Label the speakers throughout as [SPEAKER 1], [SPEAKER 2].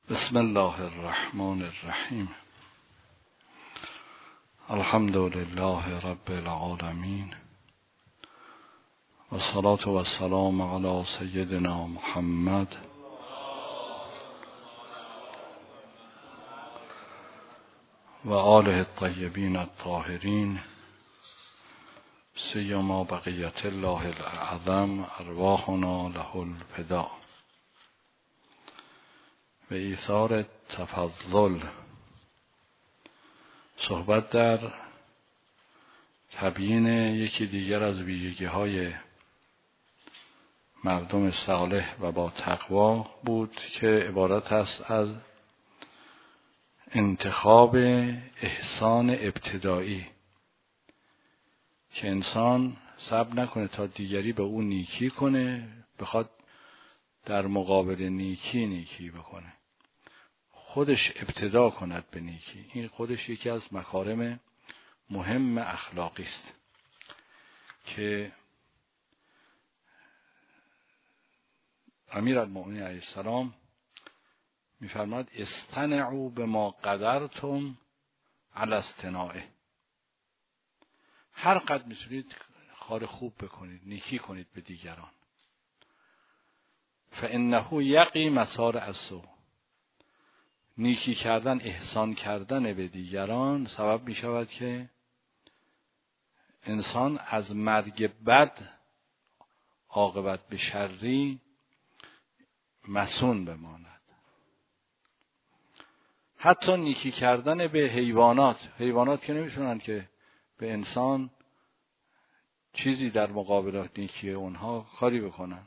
[SPEAKER 1] بسم الله الرحمن الرحیم. الحمد لله رب العالمین و الصلاة و السلام علی سیدنا محمد و آله الطیبین الطاهرین سیما بقیت الله الاعظم ارواحنا له الفداء و ایثار تفضل. صحبت در تبیین یکی دیگر از ویژگی‌های مردم صالح و با تقوا بود که عبارت است از انتخاب احسان ابتدایی، که انسان صبر نکنه تا دیگری به او نیکی کنه، بخواد در مقابل نیکی بکنه، خودش ابتدا کند به نیکی. این خودش یکی از مکارم مهم اخلاقی است که امیرالمؤمنین علیه السلام می‌فرماد استنعوا بما قدرتم علی اصطناعه. هر قدر میتونید کار خوب بکنید، نیکی کنید به دیگران. فانه یقی مسار السوء. نیکی کردن، احسان کردن به دیگران سبب می شود که انسان از مرگ بد، عاقبت به شری مصون بماند. حتی نیکی کردن به حیوانات که نمیتونن که به انسان چیزی در مقابل نیکی اونها کاری بکنن.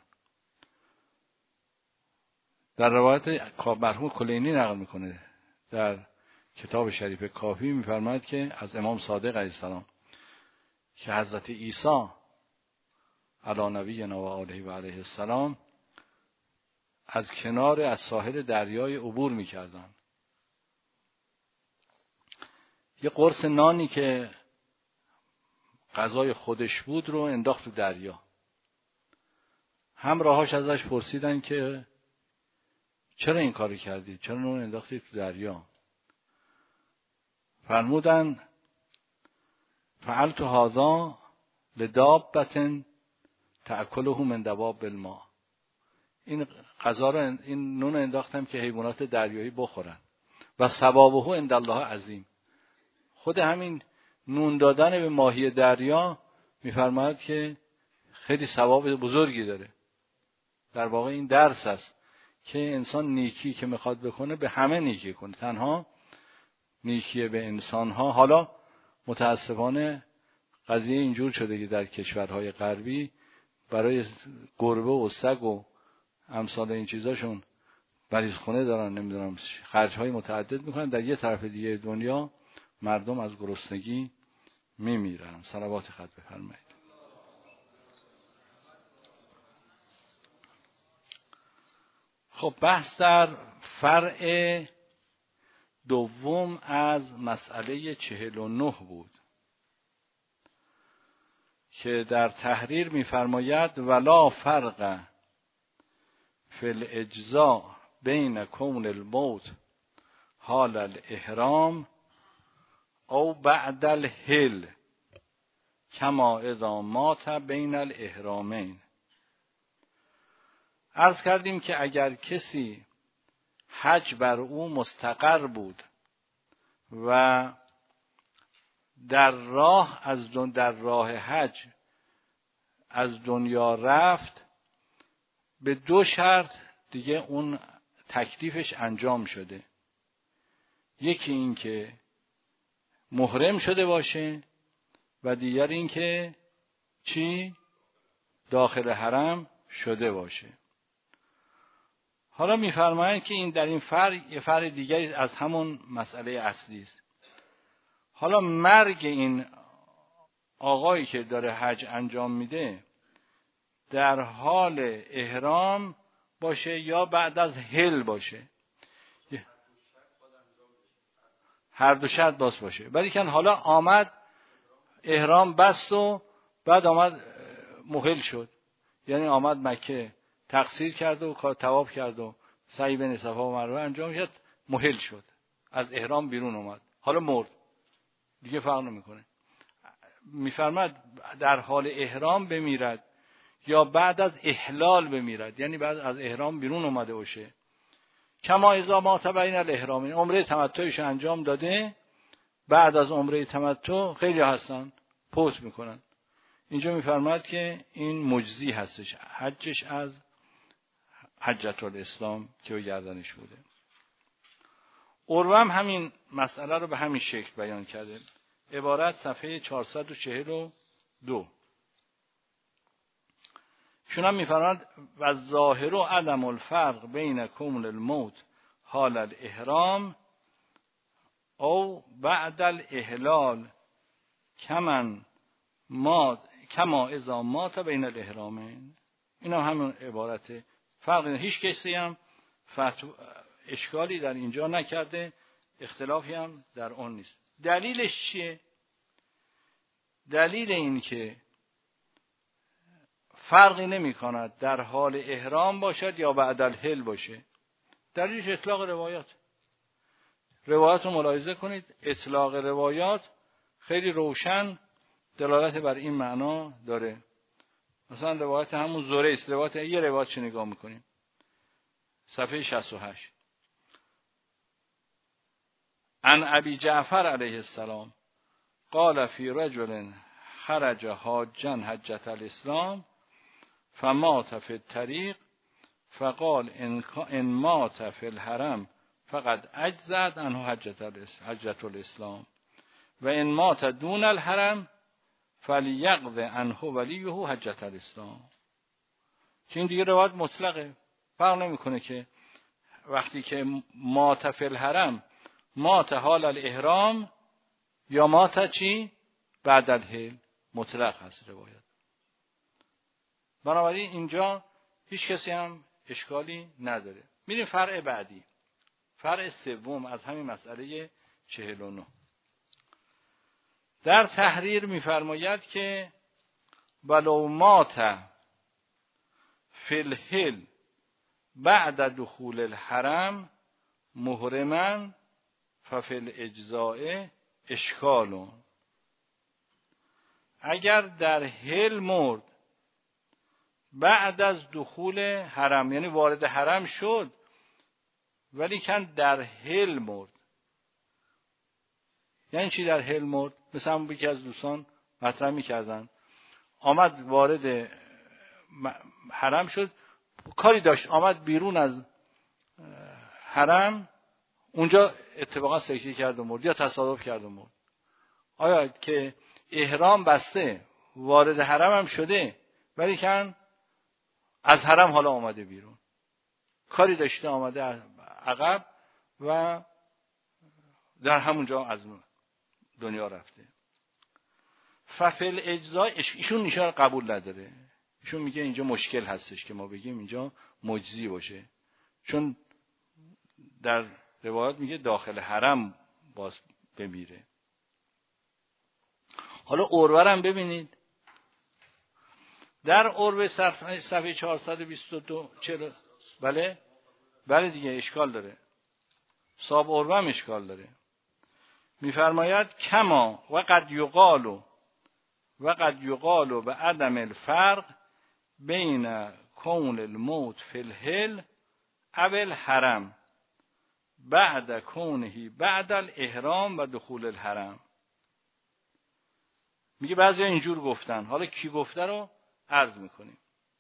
[SPEAKER 1] در روایت مرحوم کلینی نقل میکنه در کتاب شریف کافی، میفرماید که از امام صادق علیه السلام که حضرت عیسی علی نبینا و آله و علیه السلام از ساحل دریای عبور میکردن. یه قرص نانی که غذای خودش بود رو انداخت تو دریا. همراهاش ازش پرسیدن که چرا این کاری کردید؟ چرا اون انداختید تو دریا؟ فرمودن فعلت هذا لدابة تأکله من دواب الماء. این غذا رو، این نون انداختم که حیوانات دریایی بخورن و ثوابه عند الله عظیم. خود همین نون دادن به ماهی دریا میفرماید که خیلی ثواب بزرگی داره. در واقع این درس است که انسان نیکی که میخواد بکنه به همه نیکی کنه، تنها نیکی به انسانها. حالا متاسفانه قضیه اینجور شده که در کشورهای غربی برای گربه و سگ و امثال این چیزاشون مریض خونه دارن، نمیدونم خرجهای متعدد میکنن. در یه طرف دیگه دنیا مردم از گرسنگی میمیرن. صلوات خط بفرمایید. خب بحث در فرع دوم از مسئله 49 بود که در تحریر می‌فرماید ولا فرق فی الاجزاء بین کون الموت حال الاحرام او بعد الحل کما اذا مات بین الاحرامین. عرض کردیم که اگر کسی حج بر او مستقر بود و در راه حج از دنیا رفت، به دو شرط دیگه اون تکلیفش انجام شده. یکی این که محرم شده باشه و دیگر این که داخل حرم شده باشه. حالا می‌فرمایند که این در این یه فرع دیگری از همون مسئله اصلی است. حالا مرگ این آقایی که داره حج انجام میده در حال احرام باشه یا بعد از حل باشه، هر دو شرط باشه. ولیکن حالا آمد احرام بست و بعد آمد محل شد، یعنی آمد مکه تقصیر کرد و طواف کرد و سعی بین صفا و مروه انجام شد، مهل شد، از احرام بیرون اومد، حالا مرد، دیگه فرق نمیکنه. میفرماد در حال احرام بمیرد یا بعد از احلال بمیرد، یعنی بعد از احرام بیرون اومده باشه. کما اذا مات بین الاحرامین، عمره تمتعش انجام داده، بعد از عمره تمتع خیلی هستن پوست میکنن. اینجا میفرماد که این مجزی هستش، حجش از حجة الاسلام که گردنش بوده. عروه هم همین مسئله رو به همین شکل بیان کرده. عبارت صفحه 442. شون هم میفرماد و ظاهر و عدم الفرق بین کون الموت حال الاحرام او بعد الاحلال کما اذا مات بین الاحرامین. این هم همون عبارته، فرق هیچ کسی هم اشکالی در اینجا نکرده، اختلافی هم در اون نیست. دلیلش چیه؟ دلیل این که فرقی نمی کند در حال احرام باشد یا بعد الحل باشه. دلیلش اطلاق روایات. روایات رو ملاحظه کنید، اطلاق روایات خیلی روشن دلالت بر این معنا داره. مثلا روایت همون زوره است، روایت یه روایت چه نگاه میکنیم، صفحه 68. عن ابی جعفر علیه السلام قال فی رجل خرج حاجا حجة الاسلام فمات فی الطریق فقال ان مات فی الحرم فقد اجزت عنه حجة الاسلام و ان مات دون الحرم فلیقض عنه ولیه حجة الاسلام. که این دیگه روایت مطلقه، فرق نمیکنه که وقتی که مات فی الحرم مات حال الاحرام یا مات چی بعد الحل، مطلق هست روایت. بنابراین اینجا هیچ کسی هم اشکالی نداره. میریم فرع بعدی، فرع سوم از همین مسئله 49. در تحریر میفرماید که ولو مات فی الحل بعد دخول الحرم محرما ففی الاجزاء اشکال. اگر در حل مرد بعد از دخول حرم، یعنی وارد حرم شد ولی کن در حل مرد، یعنی چی در حل مرد؟ مثلا یکی از دوستان مطرح می‌کردن آمد وارد حرم شد، کاری داشت آمد بیرون از حرم، اونجا اتفاقا سکته کرد و مرد یا تصادف کرد و مرد. آیا که احرام بسته وارد حرم هم شده ولی کن از حرم حالا آمده بیرون، کاری داشته آمده عقب و در همونجا از دنیا رفته. ففل اجزا ایشون نشان قبول نداره، ایشون میگه اینجا مشکل هستش که ما بگیم اینجا مجزی باشه، چون در روایات میگه داخل حرم باز بمیره. حالا عروه هم ببینید، در عروه صفحه 422 بله دیگه اشکال داره، صاحب عروه هم اشکال داره. میفرماید کما و قد یقال به عدم الفرق بین کون الموت فی الحل او الحرم بعد کونه بعد الاحرام و دخول الحرم. میگه بعضی اینجور گفتن، حالا کی گفته رو عرض میکنیم.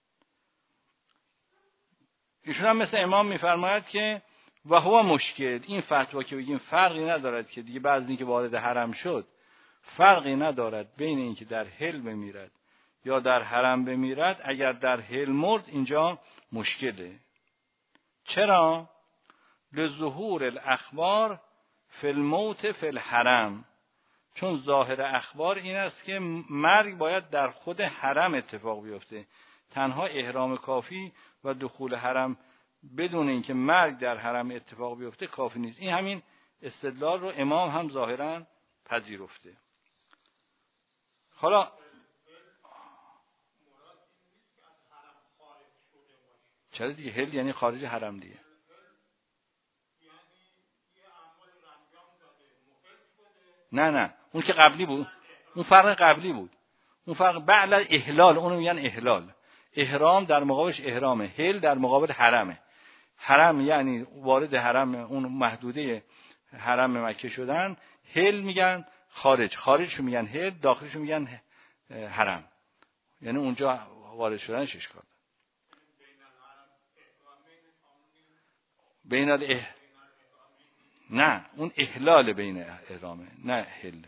[SPEAKER 1] ایشون هم مثل امام میفرماید که و هو مشکل، این فتوا که بگیم فرقی ندارد که دیگه بعد از اینکه وارد حرم شد فرقی ندارد بین اینکه در حل بمیرد یا در حرم بمیرد، اگر در حل مرد اینجا مشکله. چرا؟ لظهور الاخبار فی الموت فی الحرم، چون ظاهر اخبار این است که مرگ باید در خود حرم اتفاق بیفته، تنها احرام کافی و دخول حرم بدون اینکه مرگ در حرم اتفاق بیفته کافی نیست. این همین استدلال رو امام هم ظاهرا پذیرفته. حالا چرا دیگه؟ حل یعنی خارج حرم دیگه. نه اون که قبلی بود، اون فرق قبلی بود. اون فرق بعد احلال، اونو میگن احلال. احرام در مقابلش احرامه، حل در مقابل حرمه. حرم یعنی وارد حرم، اون محدوده حرم مکه شدن. حل میگن خارجشو میگن حل، داخلشو میگن حرم. یعنی اونجا وارد شدنش اشکال. نه اون احلال بین احرامه، نه حل.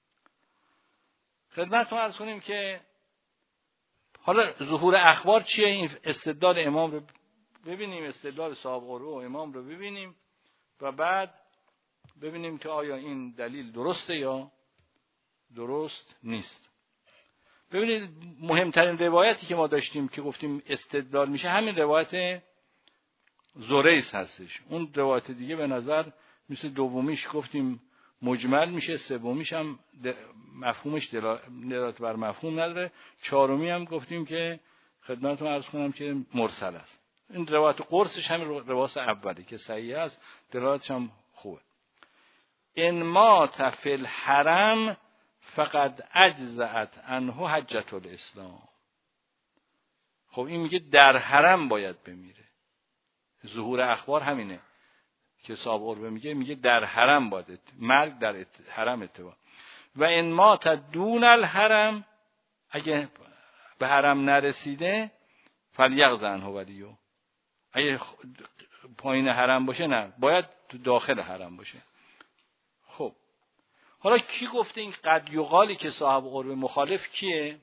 [SPEAKER 1] خدمتتون عرض کنیم که حالا ظهور اخبار چیه؟ این استدلال امام رو ببینیم، استدلال صاحب قروه و امام رو ببینیم و بعد ببینیم که آیا این دلیل درسته یا درست نیست. ببینید مهمترین روایتی که ما داشتیم که گفتیم استدلال میشه همین روایت زریس هستش. اون روایت دیگه به نظر مثل دومیش گفتیم مجمل میشه، سومیش هم مفهومش دلالت بر مفهوم نداره، چهارمی هم گفتیم که خدمتتون عرض کنم که مرسل است. این روایت قرصش همین روایت اولی که صحیح است، دلالتش هم خوبه. ان مات فی الحرم فقد اجزأت عنه حجة الاسلام. خب این میگه در حرم باید بمیره. ظهور اخبار همینه که صاحب قربه میگه در حرم باید، مرگ در حرم اتفاق. و ان مات دون الحرم، اگه به حرم نرسیده فلیغز عنه ولیو، اگه پایین حرم باشه نه، باید تو داخل حرم باشه. خب حالا کی گفته این قد یقالی که صاحب قربه مخالف کیه؟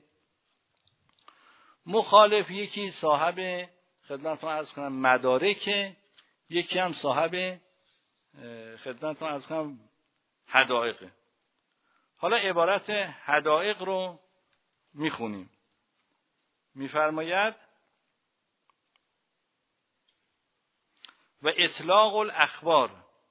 [SPEAKER 1] مخالف یکی صاحب خدمتتون عرض کنم مدارکه، یکی هم صاحب خدمتتون عرض کنم حدائق. حالا عبارت حدائق رو میخونیم. میفرماید و اطلاق الاخبار،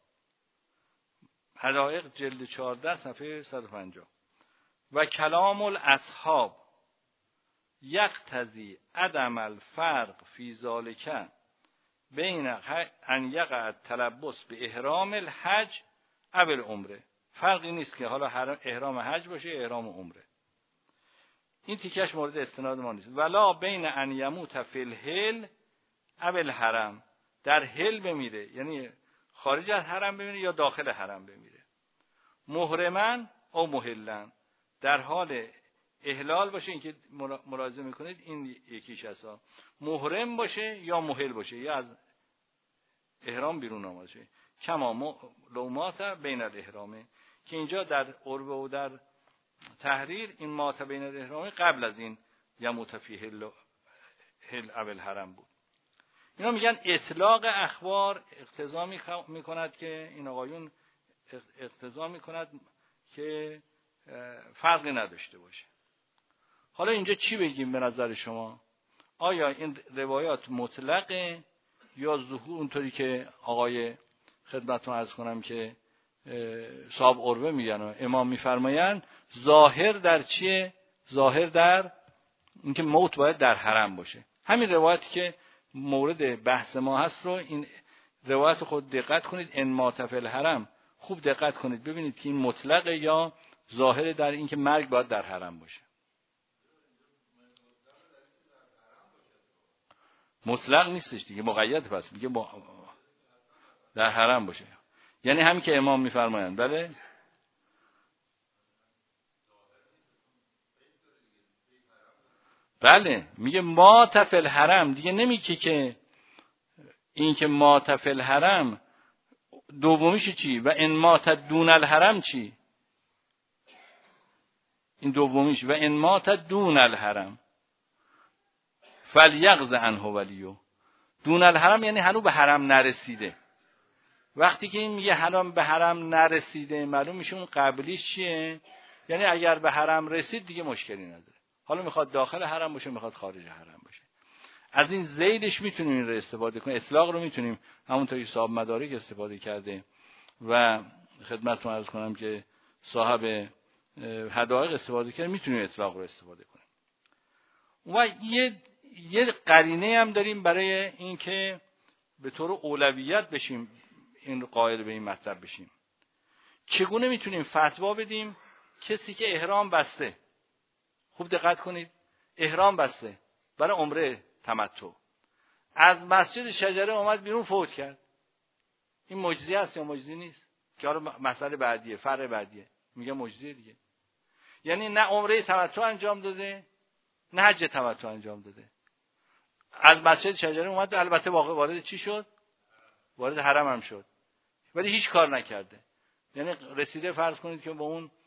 [SPEAKER 1] حدائق جلد 14 صفحه 150. و کلام الاصحاب یقتضی عدم الفرق فی ذالک بین ان یقع التلبس به احرام الحج او العمره. فرقی نیست که حالا احرام حج باشه یا احرام عمره. این تیکش مورد استناد ما نیست. ولا بین ان یموت فی الحل او الحرم، در حل بمیره یعنی خارج از حرم بمیره یا داخل حرم بمیره. محرمن او محلن، در حال احلال باشه، این که ملاحظه میکنید این یکیش هست، محرم باشه یا محل باشه یا از احرام بیرون آمده شه. کما لومات بین الاحرامه، که اینجا در عربه و در تحریر این مات بین الاحرامه قبل از این یموت فی حل او الحرم بود. اینا میگن اطلاق اخبار اقتضا میکند که این آقایون اقتضا میکند که فرقی نداشته باشه. حالا اینجا چی بگیم به نظر شما؟ آیا این روایات مطلقه یا ظهور اونطوری که آقای خدمتتون عرض کنم که صاحب قربه میگن و امام میفرمایند ظاهر در چیه؟ ظاهر در اینکه موت باید در حرم باشه. همین روایتی که مورد بحث ما هست رو، این روایت خود دقت کنید، ان مات فی الحرم، خوب دقت کنید ببینید که این مطلقه یا ظاهر در اینکه مرگ باید در حرم باشه. مطلق نیستش دیگه، مقید پس میگه در حرم باشه، یعنی همین که امام میفرمایند. بله بله میگه مات فی الحرم، دیگه نمیگه که این که مات فی الحرم دومیش چی و ان مات دون الحرم چی؟ این دومیش و ان مات دون الحرم فلیغز عنه ولیو. دون الحرم یعنی هنوز به حرم نرسیده. وقتی که این میگه هنوز به حرم نرسیده، معلوم میشه اون قبلیش چیه؟ یعنی اگر به حرم رسید دیگه مشکلی نداره، حالا میخواد داخل حرم باشه میخواد خارج حرم باشه. از این زیدش میتونیم این رو استفاده کنیم، اطلاق رو میتونیم همونطوری که صاحب مدارک استفاده کرده و خدمتتون عرض کنم که صاحب حدائق استفاده کرده، میتونیم اطلاق رو استفاده کنیم. و یه قرینه هم داریم برای این که به طور اولویت بشیم این قائل به این مطلب بشیم. چگونه میتونیم فتوا بدیم کسی که احرام بسته، خوب دقت کنید، احرام بسته برای عمره تمتع، از مسجد شجره اومد بیرون فوت کرد، این معجزه است یا معجزه نیست؟ که حالا مسئله بعدیه، فرع بعدیه، میگه معجزه دیگه. یعنی نه عمره تمتع انجام داده نه حج تمتع انجام داده، از مسجد شجره اومد، البته وارد چی شد؟ وارد حرم هم شد، ولی هیچ کار نکرده. یعنی رسیده، فرض کنید که با اون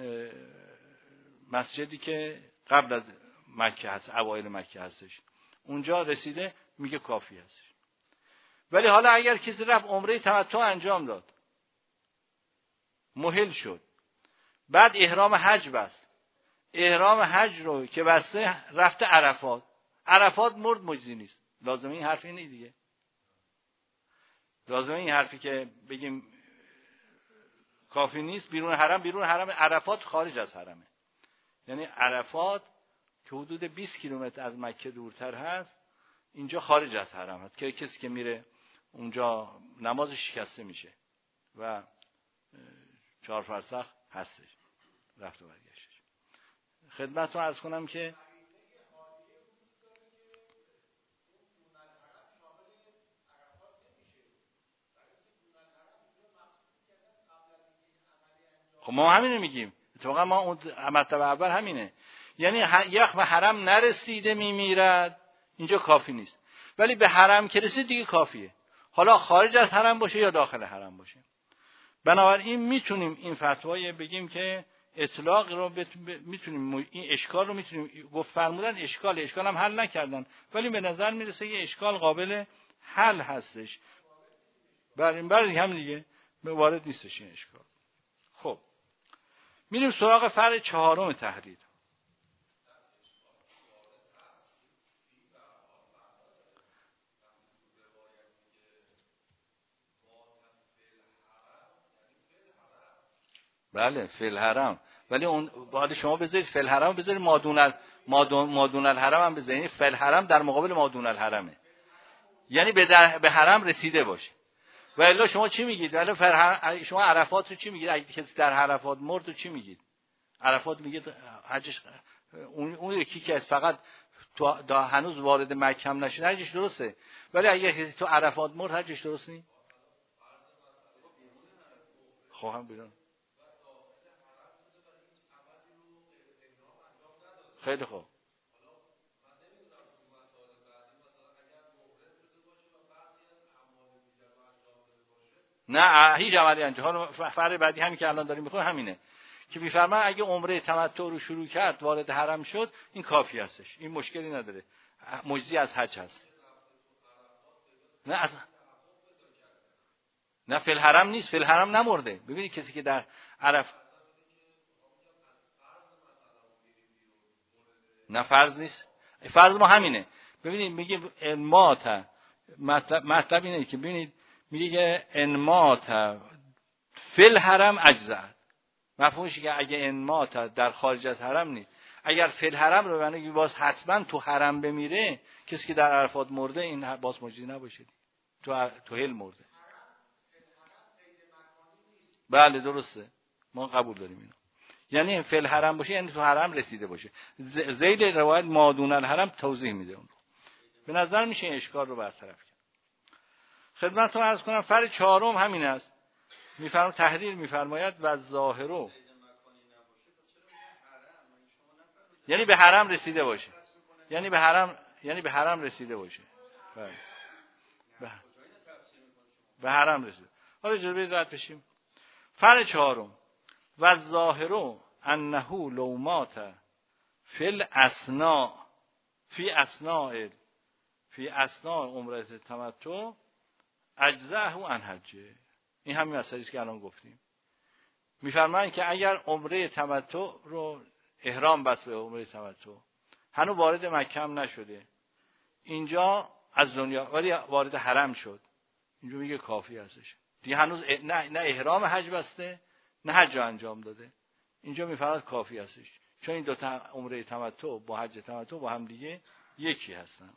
[SPEAKER 1] مسجدی که قبل از مکه هست، اوایل مکه هستش، اونجا رسیده، میگه کافی هستش. ولی حالا اگر کسی رفت عمره تمتع انجام داد، مهل شد، بعد احرام حج بست، احرام حج رو که بسته رفته عرفات، عرفات مرد، معجزه نیست. لازمه این حرف اینه دیگه، لازمه این حرفی که بگیم کافی نیست، بیرون حرم عرفات خارج از حرمه. یعنی عرفات که حدود 20 کیلومتر از مکه دورتر هست، اینجا خارج از حرم هست که کسی که میره اونجا نمازش شکسته میشه و 4 فرسخ هستش رفت و برگشتش. خدمتتون عرض کنم که خب ما همینه میگیم، اتفاقا ما اون مرتبه اول همینه، یعنی یک به حرم نرسیده میمیرد، اینجا کافی نیست. ولی به حرم که رسید دیگه کافیه، حالا خارج از حرم باشه یا داخل حرم باشه. بنابراین میتونیم این فتوای بگیم که اطلاق رو میتونیم، این اشکال رو میتونیم گفت، فرمودن اشکال هم حل نکردن، ولی به نظر میرسه یه اشکال قابل حل هستش. برای هم دیگه وارد نیستش این اشکال. خب میریم سراغ فرع 4 تحریر. بله فی الحرم، ولی اون بعد شما بذارید فی الحرم، بذارید مادون الحرم هم بذارید. فی الحرم در مقابل مادون الحرمه، یعنی به حرم رسیده باشه. و الا شما چی میگید؟ ولی شما عرفات رو چی میگید؟ اگه کسی در عرفات مرد رو چی میگید؟ عرفات میگید حجش، اون یکی که فقط تو هنوز وارد مکه هم نشده حجش درسته، ولی اگه کسی تو عرفات مرد حجش درست نیست. خواهم بیرون. خیلی خوب. نه هیچ عملی انجام. فرع بعدی همین که الان داریم میخونیم همینه که میفرماید اگه عمره تمتع رو شروع کرد، وارد حرم شد، این کافی هستش، این مشکلی نداره، مجزی از حج هست. نه فی الحرم نیست، فی الحرم نمرده. ببینید کسی که در عرف، نه فرض نیست، فرض ما همینه. ببینید میگه انمات، مطلب اینه که ببینید میگه که انمات فی الحرم اجزاء، مفهومش که اگه انمات در خارج از حرم نیست، اگر فی الحرم رو ببینه که باز حتما تو حرم بمیره، کسی که در عرفات مرده این باز مجزی نباشه، تو هل مرده. بله درسته، ما قبول داریم اینو. یعنی فی الحرم باشه یعنی تو حرم رسیده باشه. ذیل روایت مادون الحرم توضیح میده اون رو. به نظر میشه این اشکال رو برطرف کرد. خدمتتون عرض کنم فرع 4 همین است. میفرماید تحریر میفرماید و ظاهرو، یعنی به حرم رسیده باشه، یعنی به حرم رسیده باشه. بله. به حرم رسیده. حالا اجازه بدید رد بشیم. فرع 4 و ظاهرو انه لو مات فی الاسناء فی اسناء عمره تمتع اجزاءه عن حجه. این همین مسئله است که الان گفتیم. میفرمایند که اگر عمره تمتع رو احرام بس به عمره تمتع، هنوز وارد مکه هم نشده، اینجا از دنیا ولی وارد حرم شد، اینجا میگه کافی هستش دیگه، هنوز نه احرام حج بسته نه حج انجام داده، اینجا میفرماید کافی هستش، چون این دو تا عمره تمتع با حج تمتع با هم دیگه یکی هستن.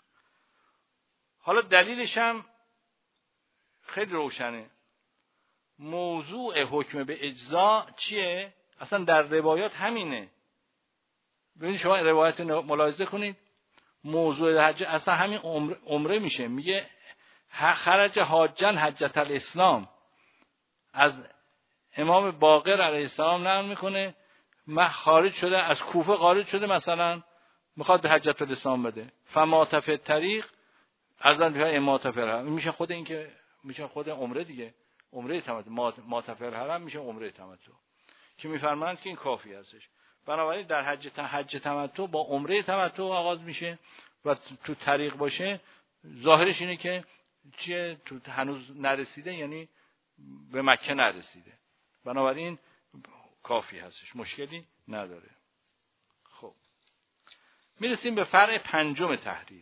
[SPEAKER 1] حالا دلیلش هم خیلی روشنه. موضوع حکم به اجزا چیه؟ اصلا در روایات همینه. ببینید شما روایت ملاحظه کنید، موضوع حج اصلا همین عمره میشه. میگه خرج حاجن حجت الاسلام، از امام باقر علیه السلام نقل میکنه خارج شده از کوفه، خارج شده مثلا میخواد حجت الاسلام بده، فمات فی الطریق ازن بها مات فی الحرم. میشه خود این که میشه خود عمره دیگه، عمره تمتع. مات فی الحرم میشه عمره تمتع که میفرمایند که این کافی هستش. بنابراین در حج تمتع با عمره تمتع آغاز میشه و تو طریق باشه ظاهرش اینه که چیه تو هنوز نرسیده، یعنی به مکه نرسیده، بنابراین کافی هستش، مشکلی نداره. خب میرسیم به فرع پنجم تحریر.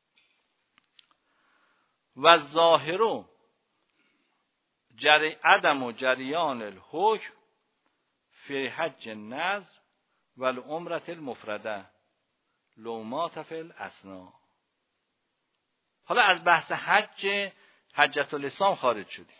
[SPEAKER 1] و ظاهر عدم و جریان الحکم فی حج النذر و العمره المفرده لو مات فی الاسنا. حالا از بحث حجت الاسلام خارج شدیم.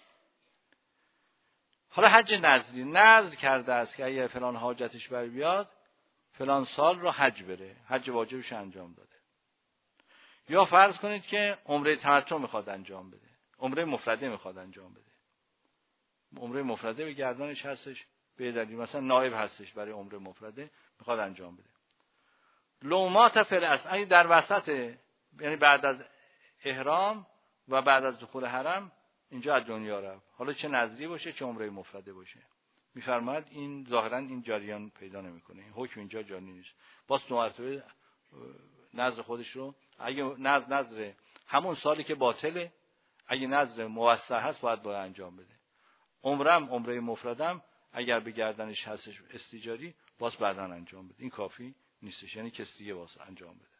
[SPEAKER 1] حالا حج نذری، نذر کرده است که اگه فلان حاجتش بر بیاد فلان سال رو حج بره، حج واجبش انجام داده. یا فرض کنید که عمره تمتع میخواد انجام بده، عمره مفرده میخواد انجام بده. عمره مفرده به گردنش هستش، به دلیل مثلا نائب هستش برای عمره مفرده میخواد انجام بده. لومات فل اصل، اگه در وسط، یعنی بعد از احرام و بعد از دخول حرم اینجا از دنیا رفت، حالا چه نذری باشه چه عمره مفرده باشه، میفرماید این ظاهرا این جریان پیدا نمیکنه، این حکم اینجا جاری نیست. باز دو مرتبه نذر خودش رو، اگه نذر همون سالی که باطله، اگه نذر موسع هست باید انجام بده. عمره مفردم اگر به گردنش هستش استیجاری باز بعداً انجام بده، این کافی نیستش، یعنی کسی دیگه واسه انجام بده.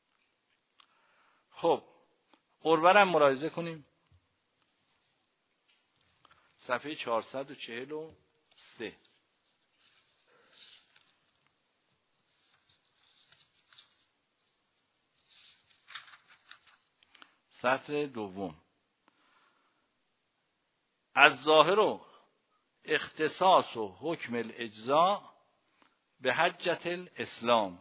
[SPEAKER 1] خب عرورم ملاحظه کنیم، صفحه 443. سطر دوم. از ظاهر و اختصاص و حکم الاجزاء به حجت الاسلام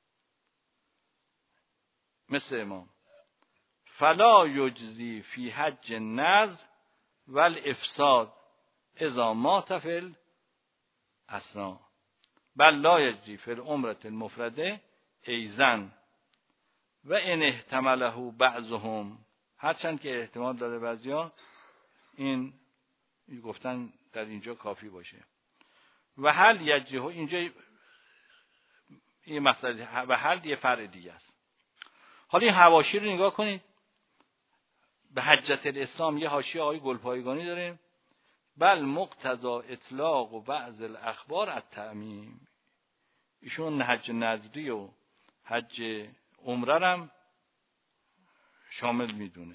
[SPEAKER 1] مثل امام فلا یجزی فی حج النذر والافساد اذا مات فی الاسنا بل لا یجزی فی العمره المفرده ایزن و ان احتمله بعضهم، هرچند که احتمال داره بعضیا این گفتن در اینجا کافی باشه. و حل یجه، اینجا این مسئله و حل یه فرع دیگه است. حالا این حواشی رو نگاه کنید، به حجت الاسلام یه حاشیه آقای گلپایگانی داره، بل مقتضا اطلاق و بعض الاخبار التعمیم. ایشون حج نذری و حج عمره هم شامل میدونه.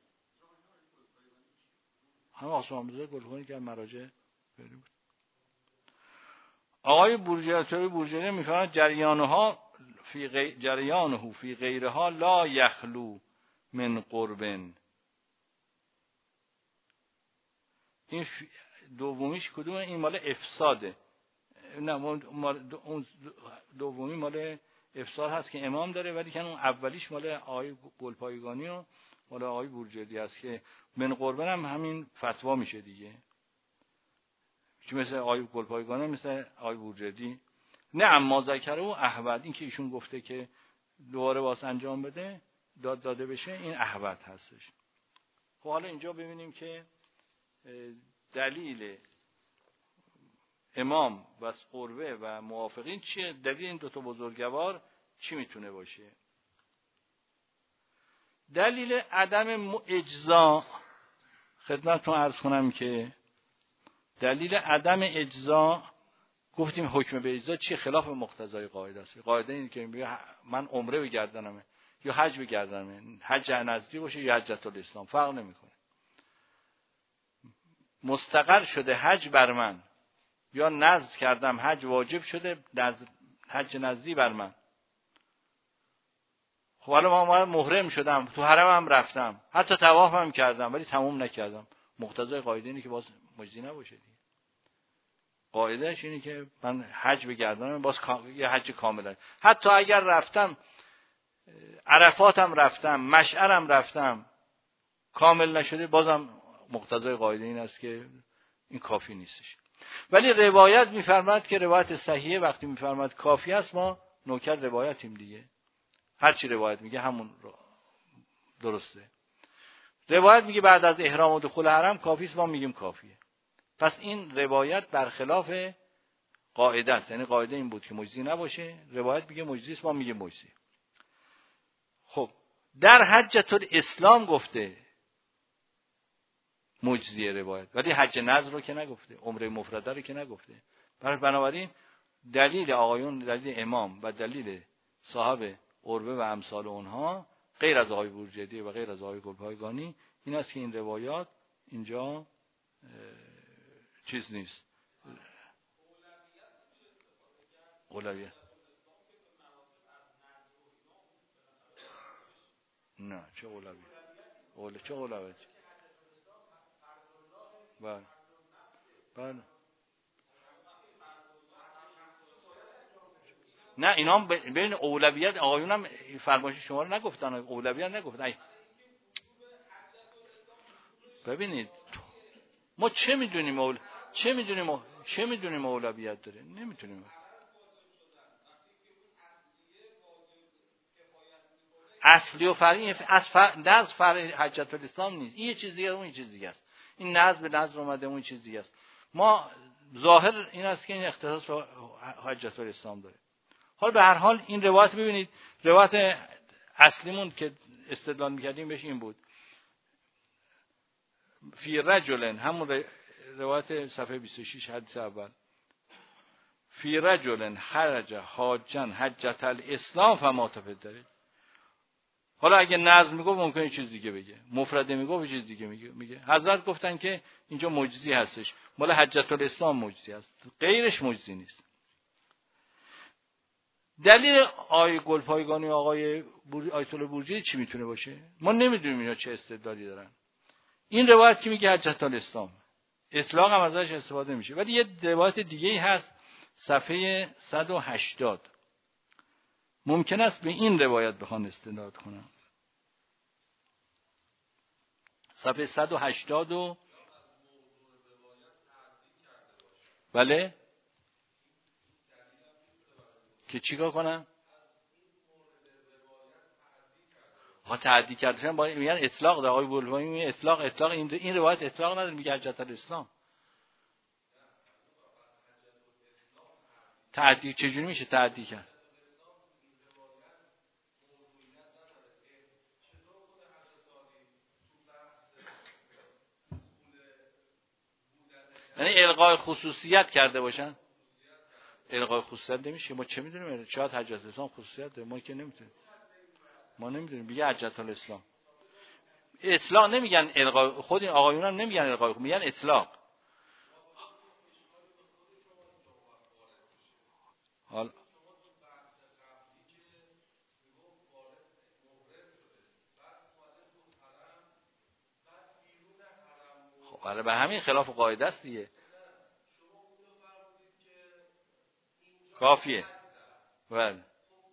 [SPEAKER 1] همه آسمان بزرگ گلپایگانی که مراجع بریم. آقای بورجری میفرماید جریانه فی غیرها لا یخلو من قربن. این دومیش کدومه؟ این مال افساده. نه اون دومی مال افساد هست که امام داره، ولی که اون اولیش مال آقای گلپایگانی و مال آقای بورجردی هست که من قربن هم همین فتوا میشه دیگه، که مثل آقای گلپایگانی مثل آقای بورجردی. نه اما ذکر و احوت، این که ایشون گفته که دوباره واسه انجام بده داده بشه، این احوت هستش. خب حالا اینجا ببینیم که دلیل امام و عروه و موافقین چیه؟ دلیل این دوتا بزرگوار چی میتونه باشه؟ دلیل عدم اجزا خدمتتون عرض کنم که دلیل عدم اجزا گفتیم حکم به اجزا چیه؟ خلاف مقتضای قاعده است. قاعده اینه که میگه من عمره بگردنمه یا حج بگردنمه، حج نذری باشه یا حجت الاسلام فرق نمیکنه. مستقر شده حج بر من یا نذر کردم حج واجب شده حج نذری بر من. خب حالا من محرم شدم، تو حرم هم رفتم، حتی طواف هم کردم ولی تموم نکردم، مقتضای قاعده اینه که باز مجزی نباشه دیگه. قاعدهش اینه که من حج بگردم باز یه حج کاملا، حتی اگر رفتم عرفاتم رفتم مشعرم رفتم کامل نشده، بازم مقتضای قاعده این است که این کافی نیستش. ولی روایت میفرماد که روایت صحیحه وقتی میفرماد کافی است، ما نوکر روایتیم دیگه، هر چی روایت میگه همون درسته. روایت میگه بعد از احرام و دخول حرم کافی است، ما میگیم کافیه. پس این روایت برخلاف قاعده است، یعنی قاعده این بود که مجزی نباشه، روایت میگه مجزی است، ما میگیم مجزی. خب در حجة الاسلام گفته مجزیه روایت، ولی حج نذر رو که نگفته، عمره مفرده رو که نگفته. بنابراین دلیل آقایون، دلیل امام و دلیل صاحب عروه و امثال اونها غیر از آقای بورجردی و غیر از آقای گلپایگانی این است که این روایات اینجا چیز نیست. اولویت نه، چه اولویت؟ چه اولویت؟ بله بله. نه اینا هم بین اولویت آقایون هم فرمایش شما رو نگفتن، اولویت نگفتن. ببینید ما چه میدونیم چه میدونیم اولویت داره؟ نمیتونیم. اصلی و فرعی نظر فرع حجة الاسلام نیست، این یه چیز دیگه اون یه چیز دیگه است. این نظر به نظر اومده اون چیز دیگه است. ما ظاهر این است که این اختصاص با حجة الاسلام داره. حالا به هر حال این روایت ببینید، روایت اصلیمون که استدلال می‌کردیم بهش این بود، فی رجل، همون روایت صفحه 26 حدیث اول، فی رجل خرج حاجا حجة الاسلام فمات فی الطریق. حالا اگه نظم میگه ممکنه چیز دیگه بگه، مفرده میگه چیز دیگه میگه. حضرت گفتن که اینجا مجزی هستش، مال حجة الاسلام مجزی است، غیرش مجزی نیست. دلیل آقای گلپایگانی و آقای آیت الله بورجردی چی میتونه باشه؟ ما نمیدونیم اینا چه استدلالی دارن. این روایت که میگه حجة الاسلام، اطلاق هم ازش استفاده میشه، ولی یه روایت دیگه ای هست صفحه 180 ممکن است به این روایت بخوان استناد کنن. صفحه 180 بله که چیکار کنم؟ تعدی کردن با میگن اطلاق داره. آقای بولوایی میگه اطلاق این روایت اطلاق نداره، میگه حجة الاسلام. تعدی چجوری میشه تعدی کرد؟ یعنی الغای خصوصیت کرده باشن. الغای خصوصیت نمیشه، ما چه میدونیم؟ شاید حجة الاسلام خصوصیت داره، ما که نمیتونیم. ما نمیدونیم. میگه حجة الاسلام. اطلاق نمیگن الغای، خود این آقایون هم نمیگن الغای، میگن اطلاق. حالا خب به همین خلاف قاعده است دیگه. کافیه. بله.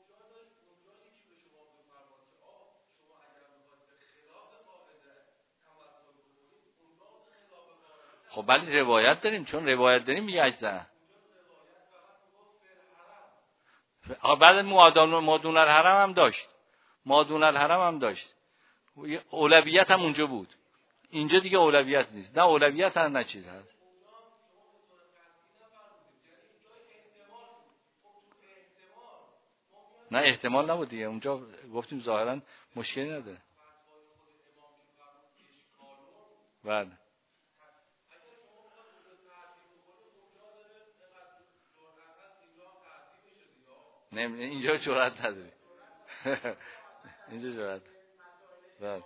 [SPEAKER 1] خب ولی روایت داریم، چون روایت داریم میگه اجزا. بعد مادون الحرم هم داشت. مادون الحرم هم داشت. اولویت هم اونجا بود. اینجا دیگه اولویت نیست. نه اولویت هم نه چیز هست. نه احتمال نبود دیگه. اونجا گفتیم ظاهرا مشکلی نداره. بله. نه اینجا جرأت نداری. اینجا جرأت. بله.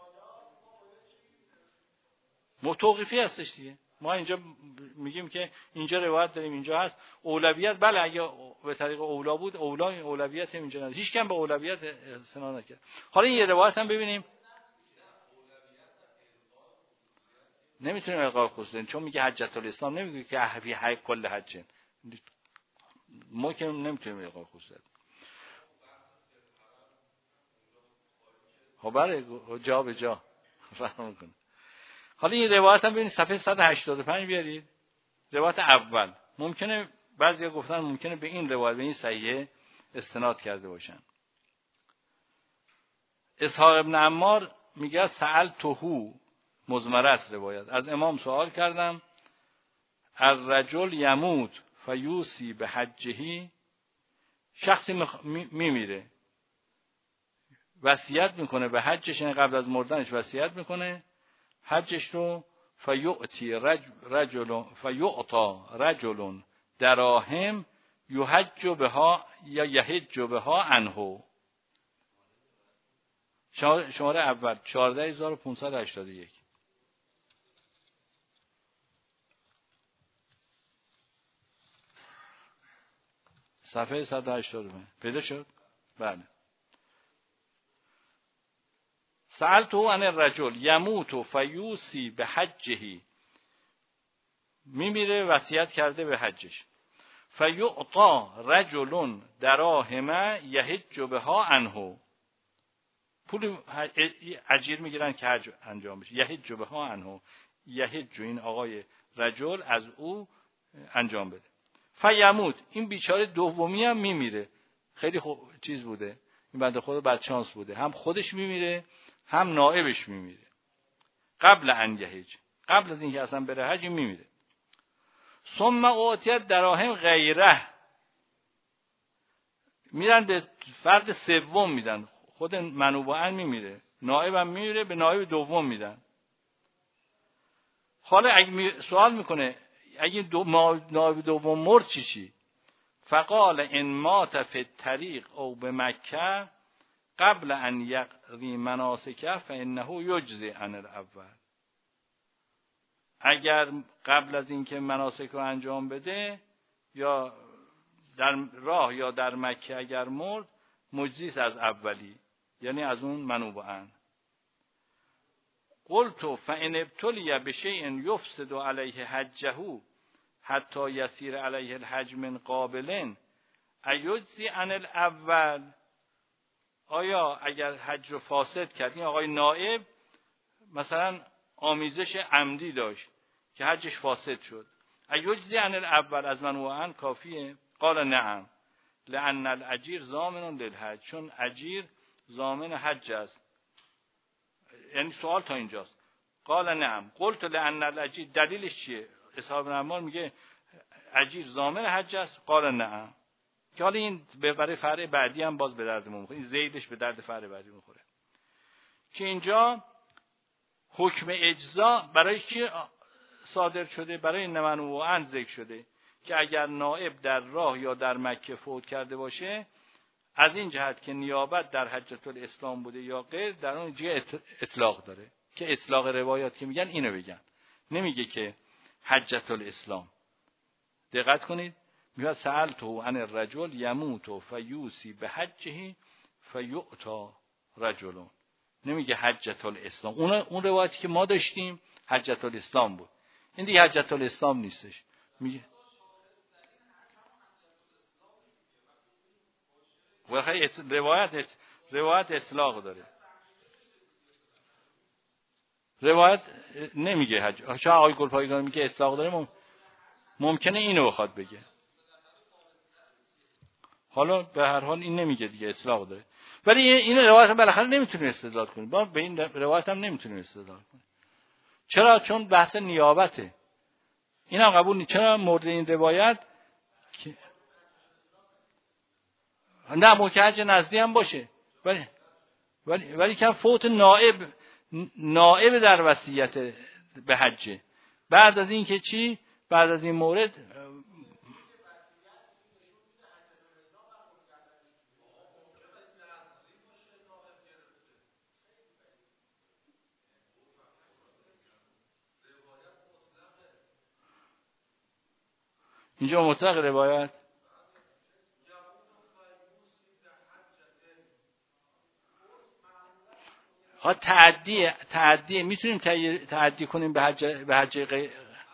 [SPEAKER 1] توقیفی هستش دیگه. ما اینجا میگیم که اینجا روایت داریم اینجا هست اولویت. بله اگه به طریق اولا بود اولویت هم اینجا نداره. هیچ کم به اولویت استناد نکرد. حالا این یه روایت هم ببینیم. نمیتونیم الغای خصوص بدیم، چون میگه حجت الاسلام، نمیگه که فی حج کل حج. ما که نمیتونیم الغای خصوص بدیم. خب برای جا به جا فهم میکنه. حالا این روایت هم ببینید صفحه 185 بیارید. روایت اول ممکنه بعضیا گفتن ممکنه به این روایت، به این صحیحه استناد کرده باشن. اسحاق ابن عمار میگه سألته، مضمره است روایت، از امام سوال کردم الرجل یموت فیوسی به حجهی، شخصی میمیره وصیت میکنه به حجش، یعنی قبل از مردنش وصیت میکنه حجش رو، فیعطی رجل دراهم یحج بها یا یحج بها عنه. شماره اول 14581 صفحه 185 پیدا شد؟ بله. سألته عن الرجل یموت فیوسی به حجه، میمیره وصیت کرده به حجش، فیعطا رجل دراهم یحج بها عنه، پول اجیر میگیرن که حج انجام بشه، یحج بها عنه، یحج این آقای رجل از او انجام بده. فیموت، این بیچاره دومی هم میمیره، خیلی چیز بوده این بنده خدا، بدشانس بوده، هم خودش میمیره هم نائبش میمیره قبل ان یحج، قبل از اینکه اصلا بره حج میمیره. ثم اعطیت دراهم غیره، میرن به فرد سوم میدن، خود منوبا میمیره، نائبم میمیره، به نائب دوم میدن. حالا اگه سوال میکنه اگه نائب دوم مرد چی؟ فقال ان مات فی الطریق او به مکه قبل ان یقضی مناسکه فانه یجزی عن الاول، اگر قبل از اینکه مناسک رو انجام بده یا در راه یا در مکه اگر مرد مجزیست از اولی، یعنی از اون منوبعن. قلت فان ابتلی بشیء یفسد علیه حجه حتی یسیر علیه الحج من قابل ایجزی عن الاول، آیا اگر حج رو فاسد کرد، این آقای نائب مثلا آمیزش عمدی داشت که حجش فاسد شد، ایجزی عن الاول، از منوعن کافیه؟ قال نعم لان الاجیر ضامن للحج، چون اجیر ضامن حج است. یعنی سوال تا اینجاست. قال نعم قلت لان الاجیر، دلیلش چیه؟ اسحاق بن عمار میگه اجیر ضامن حج است. قال نعم، که حالا این برای فرع بعدی هم باز به دردمون میخوره، این زیدش به درد فرع بعدی میخوره، که اینجا حکم اجزا برای کی صادر شده؟ برای منوعن ذکر شده که اگر نائب در راه یا در مکه فوت کرده باشه، از این جهت که نیابت در حجت الاسلام بوده یا غیر، در اون جهه اطلاق داره، که اطلاق روایات که میگن اینو بگن، نمیگه که حجت الاسلام. دقت کنید، میگه سألته عن الرجل یموت فیوسی به حجه فیعطا رجل، نمیگه حجت الاسلام. اون روایتی که ما داشتیم حجت الاسلام بود، این دیگه حجت الاسلام نیستش. میگه روایت اطلاق داره، روایت نمیگه حج. چون آقای گلپایگان میگه اطلاق داره، ممکنه اینو بخواد بگه. حالا به هر حال این نمیگه دیگه اطلاق داره، ولی این روایت هم بالاخره نمیتونیم استدلال کنیم، با به این روایت هم نمیتونیم استدلال کنیم. چرا؟ چون بحث نیابته، این هم قبول نیست. چرا مورد این روایت نه ممکن حج نزدی هم باشه، ولی که فوت نائب در وصیت به حج، بعد از این که چی؟ بعد از این مورد اینجا مطلق روایت ها تعدی میتونیم تعدی کنیم به هر جای غیر.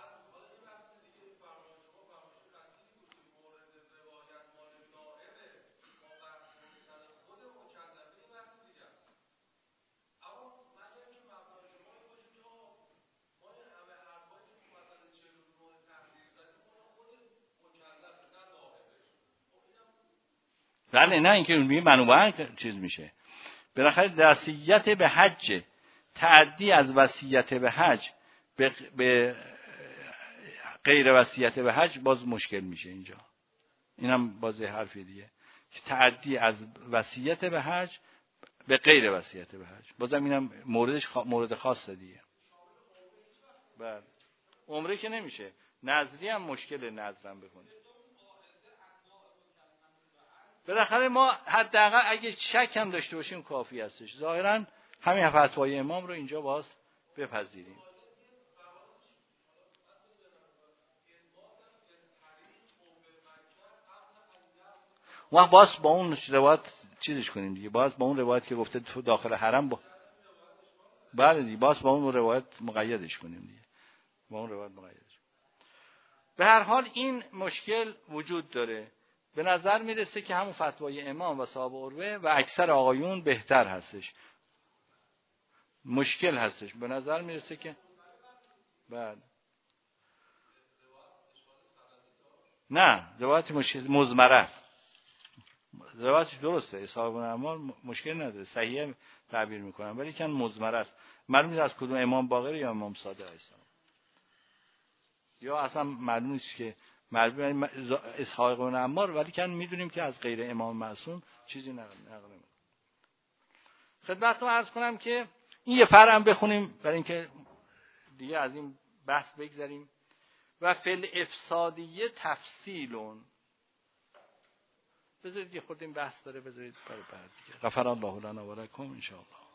[SPEAKER 1] بله نه اینکه میگه منوعا چیز میشه. بالاخره وصیت به حج، تعدی از وصیت به حج به غیر وصیت به حج باز مشکل میشه اینجا. اینم باز حرفی دیگه، تعدی از وصیت به حج به غیر وصیت به حج، بازم اینم مورد خاصه دیگه. بله عمره که نمیشه، نظری هم مشکل نظرم بکنه. بالاخره ما حداقل اگه شک هم داشته باشیم کافی هستش. ظاهرا همین فتوای امام رو اینجا باز بپذیریم. ما باز با اون روایت چیزش کنیم دیگه، باز با اون روایت که گفته تو داخل حرم بله دیگه، باز با اون روایت مقیدش کنیم دیگه، با اون روایت مقیدش. به هر حال این مشکل وجود داره. به نظر میرسه که همون فتوای امام و صاحب عروه و اکثر آقایون بهتر هستش. مشکل هستش به نظر میرسه که بعد نه روایت مزمره است. روایتش درسته، اصحاب الاعمال مشکل نداره، صحیح تعبیر میکنن، ولی کن مزمره است. معلوم نیست از کدوم امام باقر یا امام صادق السلام، یا اصلا معلوم نیست که مربوط اسحاق بن عمار، ولی کن میدونیم که از غیر امام معصوم چیزی نقل نمیکنه. خدمتتون عرض کنم که این یه فرع بخونیم برای اینکه دیگه از این بحث بگذریم. و فل افسادیه تفصیلون، بذارید یه خورده این بحث داره، بذارید برای بعد دیگه. غفر الله لنا و لکم ان شاء الله.